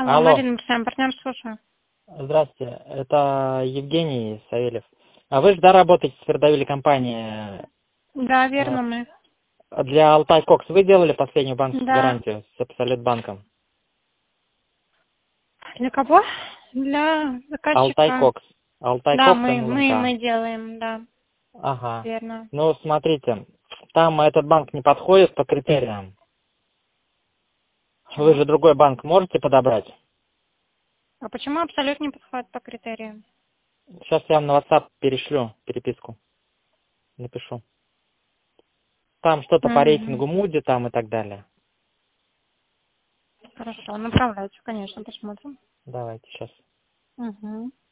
Алло, Алло, Марина, постоянный партнер, слушаю. здравствуйте, это Евгений Савельев. А вы же, да, работаете в Твердовиле компании Да, э, верно мы. для Алтай Кокс. Вы делали последнюю банковскую Да. гарантию с Абсолютбанком? Для кого? Для Алтай заказчика. Кокс. Алтай Да, Кокс мы МЛНК. делаем, да, Ага. верно. Ну, смотрите, там этот банк не подходит по критериям. Вы Почему? же другой банк можете подобрать? А почему абсолютно не подходит по критериям? Сейчас я вам на WhatsApp перешлю переписку, напишу. Там что-то по Угу. рейтингу Муди там и так далее. Хорошо, направляйте, конечно, посмотрим. Давайте сейчас. Угу.